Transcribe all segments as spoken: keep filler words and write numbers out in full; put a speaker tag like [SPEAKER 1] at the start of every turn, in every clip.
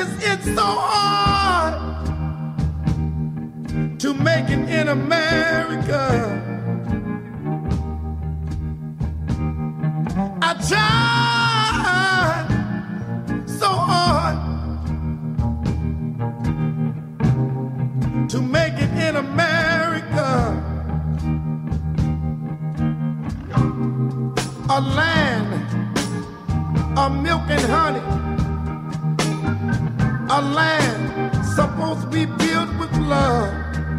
[SPEAKER 1] is it so hard to make it in America? I tried so hard to make it in America, a land of milk and honey, a land supposed to be built with love.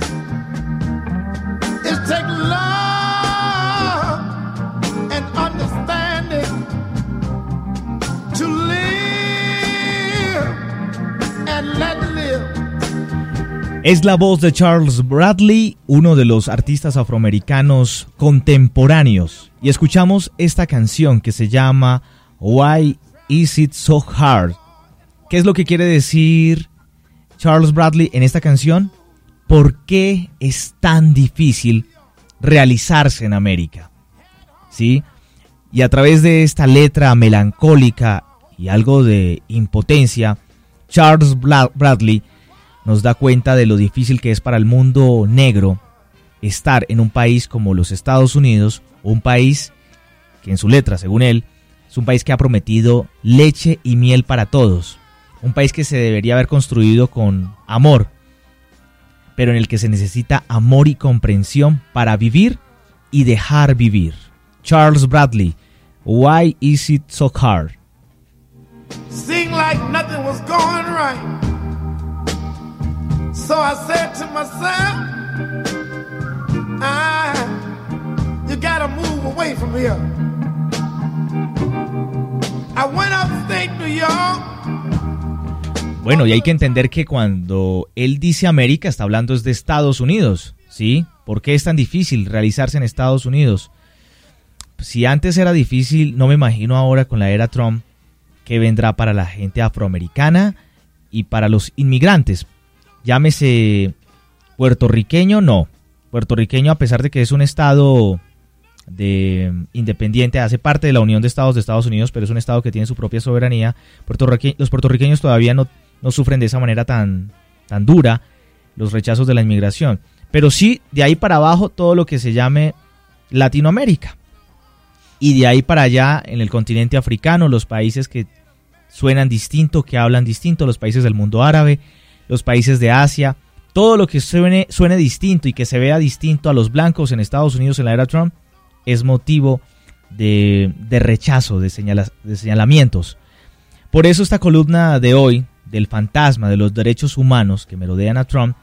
[SPEAKER 1] It takes love and understanding to live and let live.
[SPEAKER 2] Es la voz de Charles Bradley, uno de los artistas afroamericanos contemporáneos. Y escuchamos esta canción que se llama Why Is It So Hard? ¿Qué es lo que quiere decir Charles Bradley en esta canción? ¿Por qué es tan difícil realizarse en América? ¿Sí? Y a través de esta letra melancólica y algo de impotencia, Charles Bradley nos da cuenta de lo difícil que es para el mundo negro estar en un país como los Estados Unidos, un país que en su letra, según él, es un país que ha prometido leche y miel para todos, un país que se debería haber construido con amor, pero en el que se necesita amor y comprensión para vivir y dejar vivir. Charles Bradley, Why Is It So Hard?
[SPEAKER 1] Seemed like nothing was going right. So I said to myself, ah, you gotta move away from here. I went upstate New York.
[SPEAKER 2] Bueno, y hay que entender que cuando él dice América, está hablando es de Estados Unidos, ¿sí? ¿Por qué es tan difícil realizarse en Estados Unidos? Si antes era difícil, no me imagino ahora con la era Trump que vendrá para la gente afroamericana y para los inmigrantes. Llámese puertorriqueño, no. Puertorriqueño, a pesar de que es un estado de independiente, hace parte de la Unión de Estados de Estados Unidos, pero es un estado que tiene su propia soberanía. Puertorrique- los puertorriqueños todavía no, no sufren de esa manera tan, tan dura los rechazos de la inmigración. Pero sí, de ahí para abajo, todo lo que se llame Latinoamérica. Y de ahí para allá, en el continente africano, los países que suenan distinto, que hablan distinto, los países del mundo árabe, los países de Asia, todo lo que suene, suene distinto y que se vea distinto a los blancos en Estados Unidos en la era Trump es motivo de, de rechazo, de, señala, de señalamientos. Por eso esta columna de hoy, del fantasma de los derechos humanos que merodean a Trump,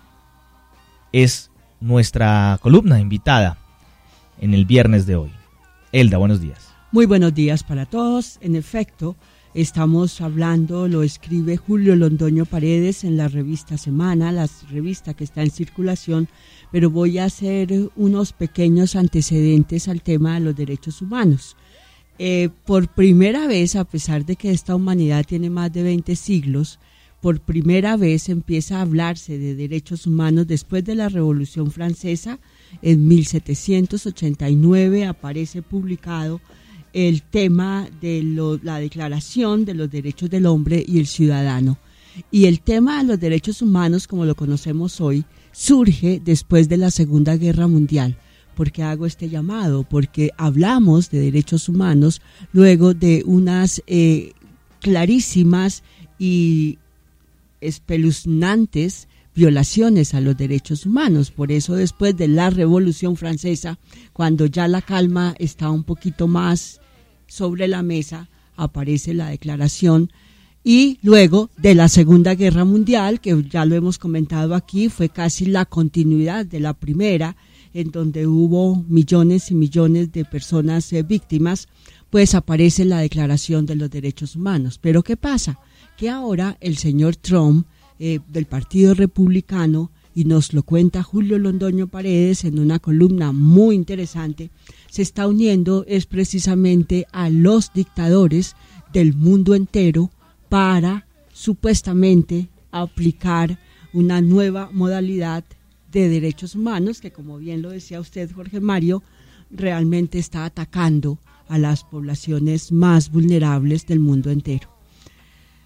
[SPEAKER 2] es nuestra columna invitada en el viernes de hoy. Elda, buenos días.
[SPEAKER 3] Muy buenos días para todos. En efecto, estamos hablando, lo escribe Julio Londoño Paredes en la revista Semana, la revista que está en circulación, pero voy a hacer unos pequeños antecedentes al tema de los derechos humanos. Eh, por primera vez, a pesar de que esta humanidad tiene más de veinte siglos, por primera vez empieza a hablarse de derechos humanos después de la Revolución Francesa. En mil setecientos ochenta y nueve aparece publicado el tema de lo, la Declaración de los Derechos del Hombre y el Ciudadano. Y el tema de los derechos humanos, como lo conocemos hoy, surge después de la Segunda Guerra Mundial. ¿Por qué hago este llamado? Porque hablamos de derechos humanos luego de unas eh, clarísimas y espeluznantes violaciones a los derechos humanos. Por eso, después de la Revolución Francesa, cuando ya la calma está un poquito más sobre la mesa, aparece la Declaración. Y luego de la Segunda Guerra Mundial, que ya lo hemos comentado aquí, fue casi la continuidad de la primera, en donde hubo millones y millones de personas eh, víctimas, pues aparece la Declaración de los Derechos Humanos. Pero ¿qué pasa? Que ahora el señor Trump, eh, del Partido Republicano, y nos lo cuenta Julio Londoño Paredes en una columna muy interesante, se está uniendo es precisamente a los dictadores del mundo entero para supuestamente aplicar una nueva modalidad de derechos humanos que, como bien lo decía usted, Jorge Mario, realmente está atacando a las poblaciones más vulnerables del mundo entero.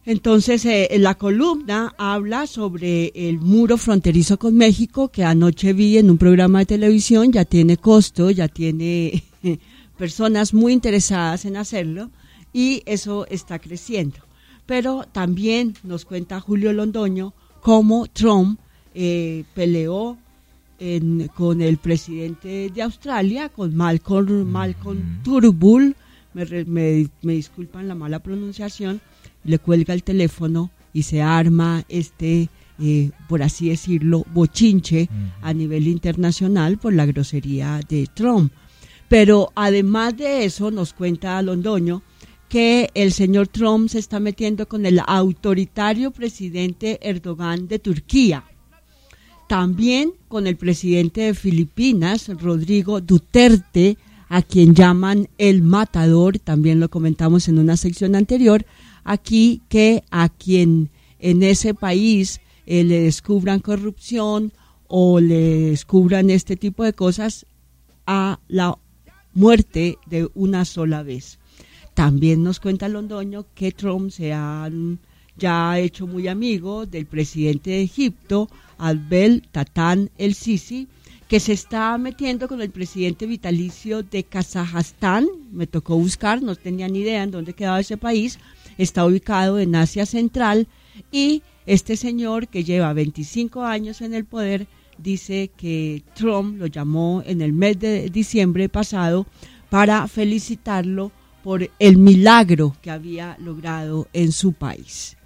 [SPEAKER 3] Entonces, eh, la columna habla sobre el muro fronterizo con México, que anoche vi en un programa de televisión, ya tiene costo, ya tiene personas muy interesadas en hacerlo, y eso está creciendo. Pero también nos cuenta Julio Londoño cómo Trump eh, peleó en, con el presidente de Australia, con Malcolm, Malcolm Turnbull, me, me, me disculpan la mala pronunciación, le cuelga el teléfono y se arma este, eh, por así decirlo, bochinche uh-huh. a nivel internacional por la grosería de Trump. Pero además de eso, nos cuenta Londoño que el señor Trump se está metiendo con el autoritario presidente Erdogan de Turquía. También con el presidente de Filipinas, Rodrigo Duterte, a quien llaman el matador, también lo comentamos en una sección anterior, aquí que a quien en ese país eh, le descubran corrupción o le descubran este tipo de cosas, a la muerte de una sola vez. También nos cuenta Londoño que Trump se ha ya hecho muy amigo del presidente de Egipto, Abdel Fattah el-Sisi, que se está metiendo con el presidente vitalicio de Kazajstán. Me tocó buscar, no tenía ni idea en dónde quedaba ese país. Está ubicado en Asia Central, y este señor, que lleva veinticinco años en el poder, dice que Trump lo llamó en el mes de diciembre pasado para felicitarlo por el milagro que había logrado en su país.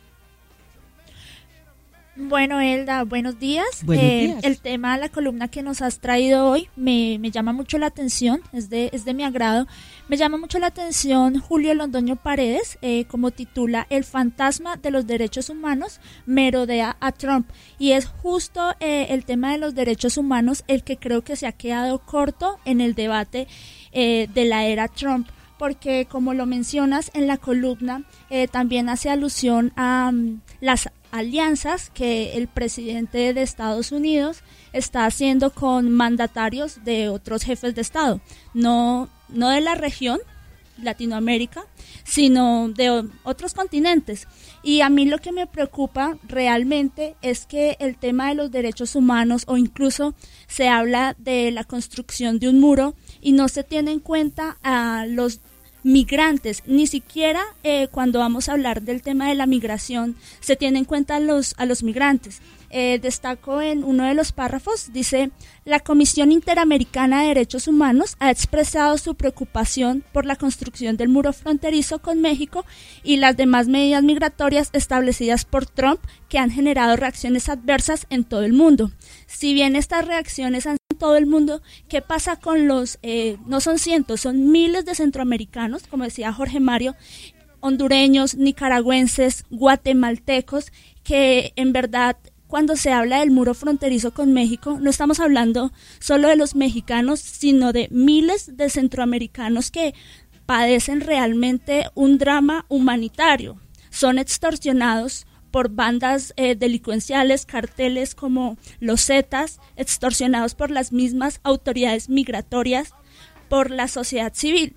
[SPEAKER 4] Bueno, Elda, buenos días.
[SPEAKER 3] Buenos
[SPEAKER 4] eh,
[SPEAKER 3] días.
[SPEAKER 4] El tema, la columna que nos has traído hoy me, me llama mucho la atención, es de, es de mi agrado. Me llama mucho la atención Julio Londoño Paredes, eh, como titula El fantasma de los derechos humanos merodea a Trump. Y es justo eh, el tema de los derechos humanos el que creo que se ha quedado corto en el debate eh, de la era Trump. Porque, como lo mencionas en la columna, eh, también hace alusión a um, las alianzas que el presidente de Estados Unidos está haciendo con mandatarios de otros jefes de Estado, no, no de la región, Latinoamérica, sino de o- otros continentes. Y a mí lo que me preocupa realmente es que el tema de los derechos humanos, o incluso se habla de la construcción de un muro y no se tiene en cuenta a los migrantes, ni siquiera eh, cuando vamos a hablar del tema de la migración se tiene en cuenta a los, a los migrantes. Eh, destaco en uno de los párrafos, dice: la Comisión Interamericana de Derechos Humanos ha expresado su preocupación por la construcción del muro fronterizo con México y las demás medidas migratorias establecidas por Trump, que han generado reacciones adversas en todo el mundo. Si bien estas reacciones han en todo el mundo, ¿qué pasa con los, eh, no son cientos, son miles de centroamericanos, como decía Jorge Mario, hondureños, nicaragüenses, guatemaltecos, que en verdad, cuando se habla del muro fronterizo con México, no estamos hablando solo de los mexicanos, sino de miles de centroamericanos que padecen realmente un drama humanitario. Son extorsionados por bandas eh, delincuenciales, carteles como los Zetas, extorsionados por las mismas autoridades migratorias, por la sociedad civil.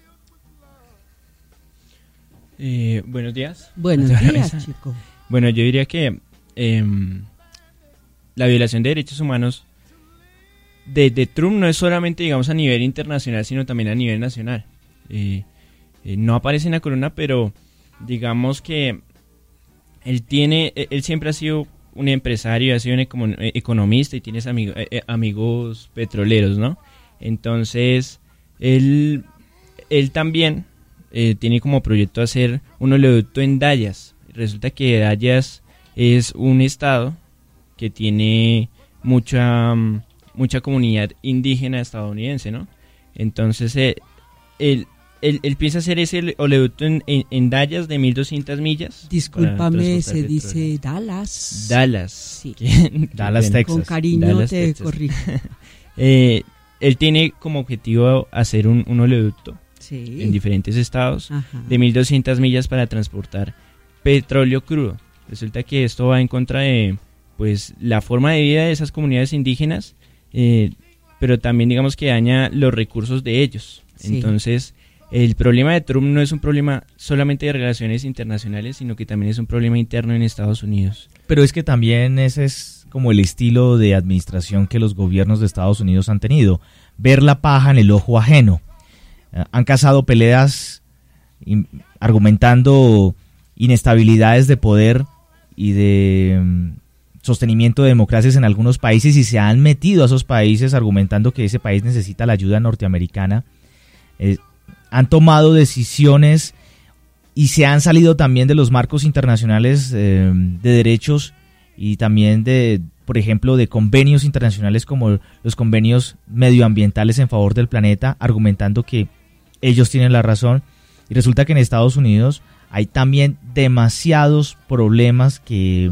[SPEAKER 5] Eh, buenos días.
[SPEAKER 3] Buenos días, chico.
[SPEAKER 5] Bueno, yo diría que eh, la violación de derechos humanos de, de Trump no es solamente, digamos, a nivel internacional, sino también a nivel nacional. Eh, eh, no aparece en la columna, pero digamos que él tiene, él siempre ha sido un empresario, ha sido un econom- economista y tienes amigo, eh, amigos petroleros, ¿no? Entonces, él, él también eh, tiene como proyecto hacer un oleoducto en Dallas. Resulta que Dallas es un estado que tiene mucha, mucha comunidad indígena estadounidense, ¿no? Entonces, eh, él... Él, él piensa hacer ese oleoducto en, en, en Dallas de mil doscientas millas.
[SPEAKER 3] Discúlpame, se dice Dallas.
[SPEAKER 5] Dallas.
[SPEAKER 3] Sí.
[SPEAKER 2] Dallas, Texas.
[SPEAKER 3] Con cariño
[SPEAKER 5] Dallas,
[SPEAKER 3] te
[SPEAKER 5] Texas.
[SPEAKER 3] corrijo.
[SPEAKER 5] eh, él tiene como objetivo hacer un, un oleoducto
[SPEAKER 3] Sí.
[SPEAKER 5] en diferentes estados
[SPEAKER 3] Ajá.
[SPEAKER 5] de mil doscientas millas para transportar petróleo crudo. Resulta que esto va en contra de pues la forma de vida de esas comunidades indígenas, eh, pero también digamos que daña los recursos de ellos.
[SPEAKER 3] Sí.
[SPEAKER 5] Entonces, el problema de Trump no es un problema solamente de relaciones internacionales, sino que también es un problema interno en Estados Unidos.
[SPEAKER 2] Pero es que también ese es como el estilo de administración que los gobiernos de Estados Unidos han tenido, ver la paja en el ojo ajeno. Uh, han causado peleas in, argumentando inestabilidades de poder y de um, sostenimiento de democracias en algunos países, y se han metido a esos países argumentando que ese país necesita la ayuda norteamericana. Eh, han tomado decisiones y se han salido también de los marcos internacionales eh, de derechos y también de, por ejemplo, de convenios internacionales como los convenios medioambientales en favor del planeta, argumentando que ellos tienen la razón. Y resulta que en Estados Unidos hay también demasiados problemas que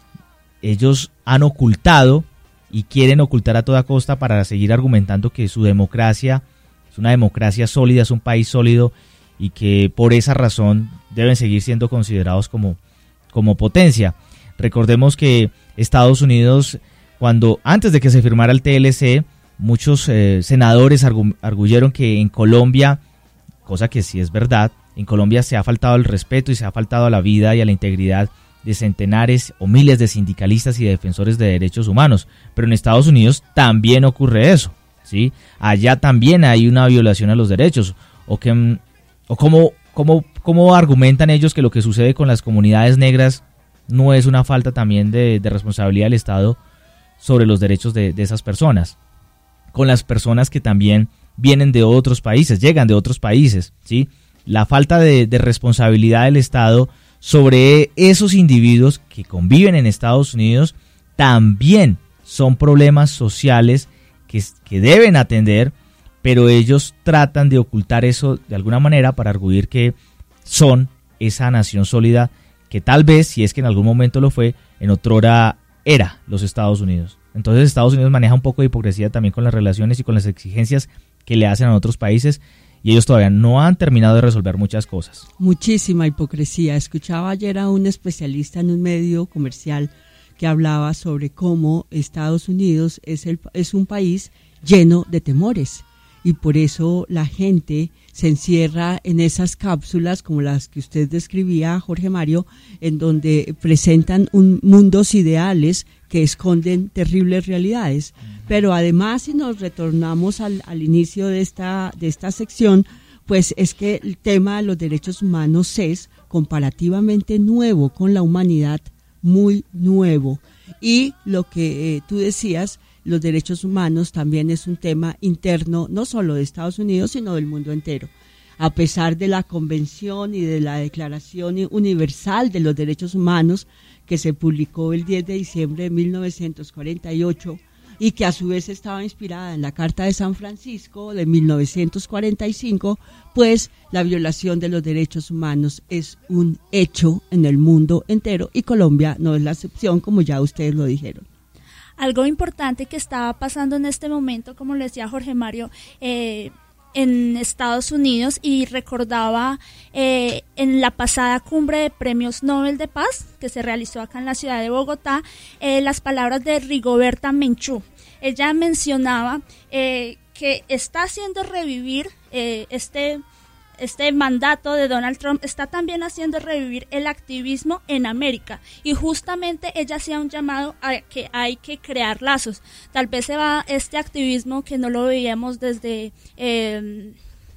[SPEAKER 2] ellos han ocultado y quieren ocultar a toda costa para seguir argumentando que su democracia es una democracia sólida, es un país sólido, y que por esa razón deben seguir siendo considerados como, como potencia. Recordemos que Estados Unidos, cuando antes de que se firmara el T L C, muchos eh, senadores argu- arguyeron que en Colombia, cosa que sí es verdad, en Colombia se ha faltado el respeto y se ha faltado a la vida y a la integridad de centenares o miles de sindicalistas y de defensores de derechos humanos. Pero en Estados Unidos también ocurre eso, ¿sí? Allá también hay una violación a los derechos. O que o cómo, cómo, cómo argumentan ellos que lo que sucede con las comunidades negras no es una falta también de, de responsabilidad del Estado sobre los derechos de, de esas personas. Con las personas que también vienen de otros países, llegan de otros países, ¿sí? La falta de, de responsabilidad del Estado sobre esos individuos que conviven en Estados Unidos también son problemas sociales que, que deben atender, pero ellos tratan de ocultar eso de alguna manera para arguir que son esa nación sólida que tal vez, si es que en algún momento lo fue, en otrora era los Estados Unidos. Entonces Estados Unidos maneja un poco de hipocresía también con las relaciones y con las exigencias que le hacen a otros países, y ellos todavía no han terminado de resolver muchas cosas.
[SPEAKER 3] Muchísima hipocresía. Escuchaba ayer a un especialista en un medio comercial que hablaba sobre cómo Estados Unidos es, el, es un país lleno de temores, y por eso la gente se encierra en esas cápsulas como las que usted describía, Jorge Mario, en donde presentan un, mundos ideales que esconden terribles realidades. Uh-huh. Pero además, si nos retornamos al, al inicio de esta, de esta sección, pues es que el tema de los derechos humanos es comparativamente nuevo con la humanidad, muy nuevo. Y lo que eh, tú decías, los derechos humanos también es un tema interno, no solo de Estados Unidos, sino del mundo entero. A pesar de la Convención y de la Declaración Universal de los Derechos Humanos, que se publicó el diez de diciembre de mil novecientos cuarenta y ocho, y que a su vez estaba inspirada en la Carta de San Francisco de mil novecientos cuarenta y cinco, pues la violación de los derechos humanos es un hecho en el mundo entero, y Colombia no es la excepción, como ya ustedes lo dijeron.
[SPEAKER 4] Algo importante que estaba pasando en este momento, como le decía Jorge Mario, eh, en Estados Unidos, y recordaba eh, en la pasada cumbre de premios Nobel de Paz que se realizó acá en la ciudad de Bogotá, eh, las palabras de Rigoberta Menchú. Ella mencionaba eh, que está haciendo revivir eh, este Este mandato de Donald Trump, está también haciendo revivir el activismo en América, y justamente ella hacía un llamado a que hay que crear lazos. Tal vez se va este activismo que no lo veíamos desde eh,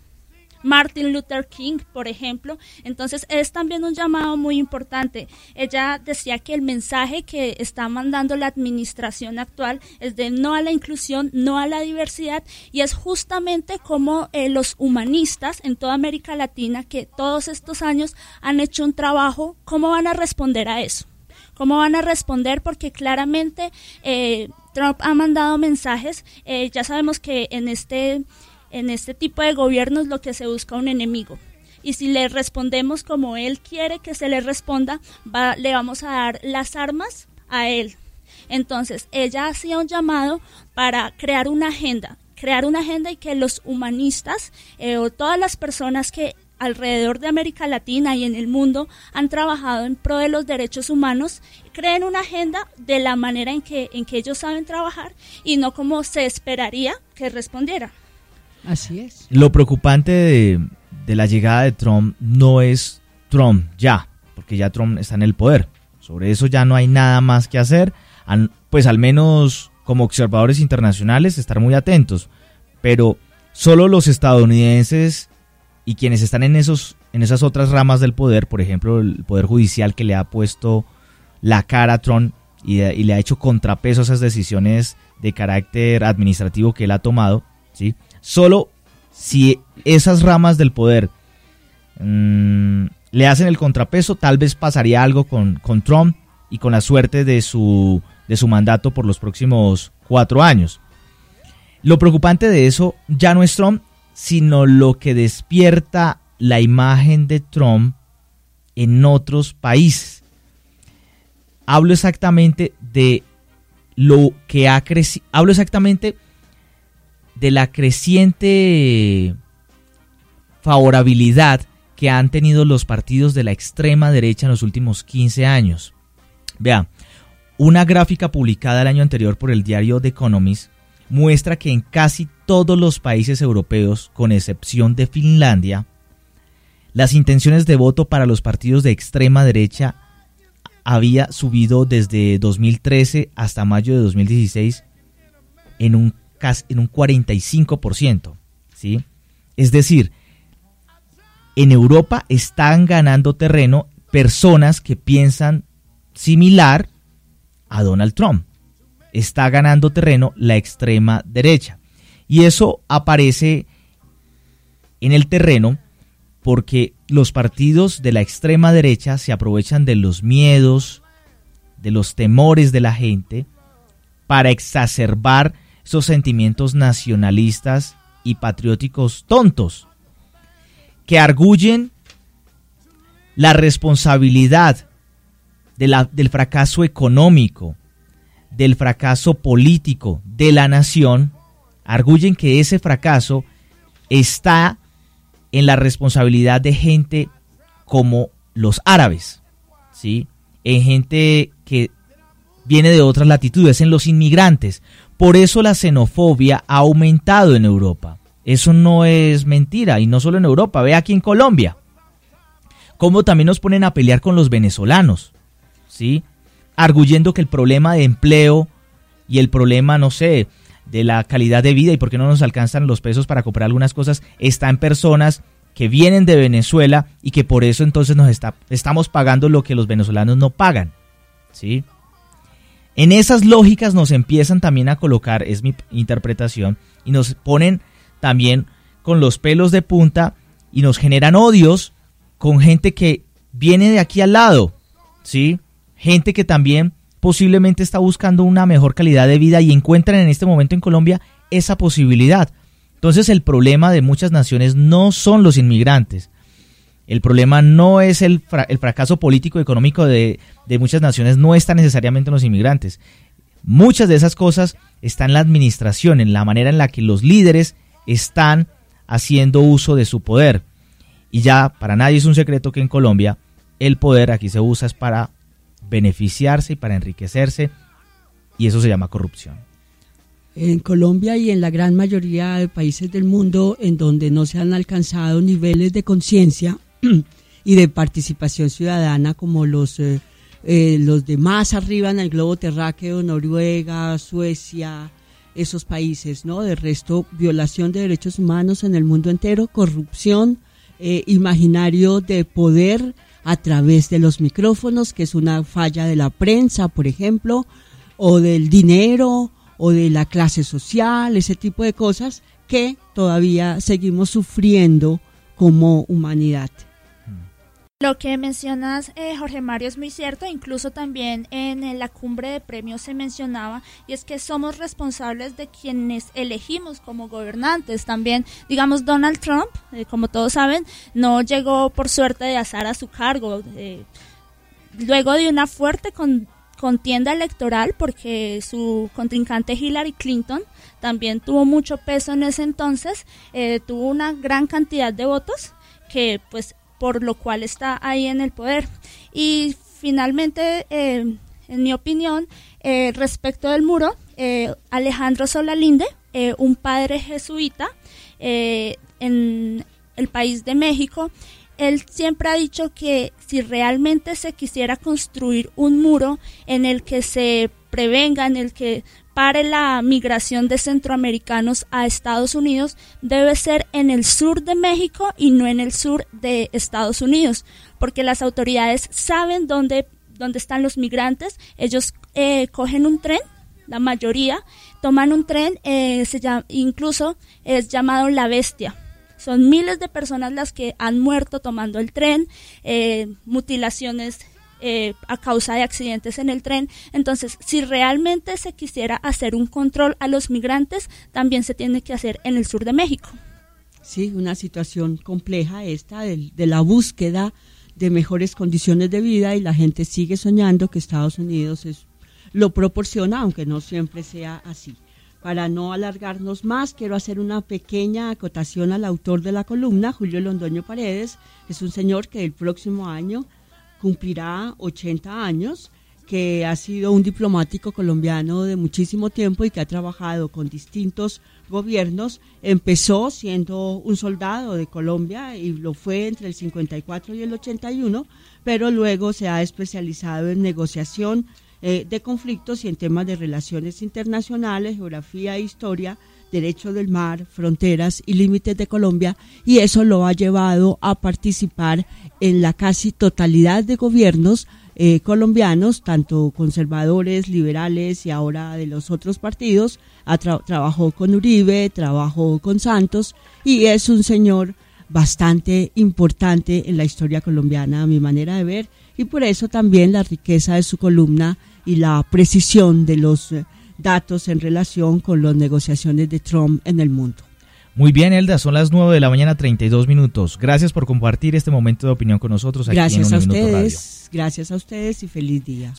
[SPEAKER 4] Martin Luther King, por ejemplo. Entonces es también un llamado muy importante. Ella decía que el mensaje que está mandando la administración actual es de no a la inclusión, no a la diversidad, y es justamente como eh, los humanistas en toda América Latina, que todos estos años han hecho un trabajo, ¿cómo van a responder a eso? ¿Cómo van a responder? Porque claramente eh, Trump ha mandado mensajes. Eh, ya sabemos que en este En este tipo de gobiernos lo que se busca un enemigo. Y si le respondemos como él quiere que se le responda, va, le vamos a dar las armas a él. Entonces, ella hacía un llamado para crear una agenda, crear una agenda y que los humanistas eh, o todas las personas que alrededor de América Latina y en el mundo han trabajado en pro de los derechos humanos, creen una agenda de la manera en que, en que ellos saben trabajar y no como se esperaría que respondiera.
[SPEAKER 3] Así es.
[SPEAKER 2] Lo preocupante de, de la llegada de Trump no es Trump ya, porque ya Trump está en el poder. Sobre eso ya no hay nada más que hacer, pues al menos como observadores internacionales estar muy atentos, pero solo los estadounidenses y quienes están en esos en esas otras ramas del poder, por ejemplo el poder judicial que le ha puesto la cara a Trump y, y le ha hecho contrapeso a esas decisiones de carácter administrativo que él ha tomado, ¿sí? Solo si esas ramas del poder mmm, le hacen el contrapeso, tal vez pasaría algo con, con Trump y con la suerte de su, de su mandato por los próximos cuatro años. Lo preocupante de eso ya no es Trump, sino lo que despierta la imagen de Trump en otros países. Hablo exactamente de lo que ha crecido, hablo exactamente de la creciente favorabilidad que han tenido los partidos de la extrema derecha en los últimos quince años. Vea, una gráfica publicada el año anterior por el diario The Economist muestra que en casi todos los países europeos, con excepción de Finlandia, las intenciones de voto para los partidos de extrema derecha había subido desde dos mil trece hasta mayo de dos mil dieciséis en un, en un cuarenta y cinco por ciento, ¿sí? Es decir, en Europa están ganando terreno personas que piensan similar a Donald Trump. Está ganando terreno la extrema derecha. Y eso aparece en el terreno porque los partidos de la extrema derecha se aprovechan de los miedos, de los temores de la gente para exacerbar esos sentimientos nacionalistas y patrióticos tontos que arguyen la responsabilidad de la, del fracaso económico, del fracaso político de la nación, arguyen que ese fracaso está en la responsabilidad de gente como los árabes, ¿sí? En gente que viene de otras latitudes, en los inmigrantes. Por eso la xenofobia ha aumentado en Europa. Eso no es mentira, y no solo en Europa, ve aquí en Colombia. Como también nos ponen a pelear con los venezolanos, ¿sí? Arguyendo que el problema de empleo y el problema, no sé, de la calidad de vida y por qué no nos alcanzan los pesos para comprar algunas cosas, está en personas que vienen de Venezuela y que por eso entonces nos está, estamos pagando lo que los venezolanos no pagan, ¿sí? En esas lógicas nos empiezan también a colocar, es mi interpretación, y nos ponen también con los pelos de punta y nos generan odios con gente que viene de aquí al lado, ¿sí? Gente que también posiblemente está buscando una mejor calidad de vida y encuentran en este momento en Colombia esa posibilidad. Entonces el problema de muchas naciones no son los inmigrantes. El problema no es el, fra- el fracaso político y económico de, de muchas naciones, no está necesariamente en los inmigrantes. Muchas de esas cosas están en la administración, en la manera en la que los líderes están haciendo uso de su poder. Y ya para nadie es un secreto que en Colombia el poder aquí se usa es para beneficiarse y para enriquecerse, y eso se llama corrupción.
[SPEAKER 3] En Colombia y en la gran mayoría de países del mundo en donde no se han alcanzado niveles de conciencia y de participación ciudadana como los, eh, eh, los de más arriba en el globo terráqueo, Noruega, Suecia, esos países, ¿no? De resto, violación de derechos humanos en el mundo entero, corrupción, eh, imaginario de poder a través de los micrófonos, que es una falla de la prensa, por ejemplo, o del dinero, o de la clase social, ese tipo de cosas que todavía seguimos sufriendo como humanidad.
[SPEAKER 4] Lo que mencionas, eh, Jorge Mario, es muy cierto. Incluso también en, en la cumbre de premios se mencionaba, y es que somos responsables de quienes elegimos como gobernantes. También, digamos, Donald Trump, eh, como todos saben, no llegó por suerte de azar a su cargo. Eh, luego de una fuerte con, contienda electoral, porque su contrincante Hillary Clinton también tuvo mucho peso en ese entonces, eh, tuvo una gran cantidad de votos que, pues, por lo cual está ahí en el poder. Y finalmente, eh, en mi opinión, eh, respecto del muro, eh, Alejandro Solalinde, eh, un padre jesuita, eh, en, el país de México, él siempre ha dicho que si realmente se quisiera construir un muro en el que se prevenga, en el que pare la migración de centroamericanos a Estados Unidos, debe ser en el sur de México y no en el sur de Estados Unidos, porque las autoridades saben dónde, dónde están los migrantes. Ellos eh, cogen un tren, la mayoría toman un tren, eh, se llama, incluso es llamado La Bestia. Son miles de personas las que han muerto tomando el tren, eh, mutilaciones eh, a causa de accidentes en el tren. Entonces, si realmente se quisiera hacer un control a los migrantes, también se tiene que hacer en el sur de México.
[SPEAKER 3] Sí, una situación compleja esta de, de la búsqueda de mejores condiciones de vida, y la gente sigue soñando que Estados Unidos es, lo proporciona, aunque no siempre sea así. Para no alargarnos más, quiero hacer una pequeña acotación al autor de la columna, Julio Londoño Paredes. Es un señor que el próximo año cumplirá ochenta años, que ha sido un diplomático colombiano de muchísimo tiempo y que ha trabajado con distintos gobiernos. Empezó siendo un soldado de Colombia y lo fue entre el cincuenta y cuatro y el ochenta y uno, pero luego se ha especializado en negociación eh, de conflictos y en temas de relaciones internacionales, geografía e historia, derecho del mar, fronteras y límites de Colombia, y eso lo ha llevado a participar en la casi totalidad de gobiernos eh, colombianos, tanto conservadores, liberales y ahora de los otros partidos. Ha tra- trabajó con Uribe, trabajó con Santos, y es un señor bastante importante en la historia colombiana, a mi manera de ver, y por eso también la riqueza de su columna y la precisión de los eh, datos en relación con las negociaciones de Trump en el mundo.
[SPEAKER 2] Muy bien, Elda, son las nueve de la mañana, treinta y dos minutos. Gracias por compartir este momento de opinión con nosotros aquí
[SPEAKER 3] Gracias
[SPEAKER 2] en
[SPEAKER 3] a
[SPEAKER 2] Un Minuto
[SPEAKER 3] ustedes,
[SPEAKER 2] Radio.
[SPEAKER 3] gracias a ustedes y feliz día.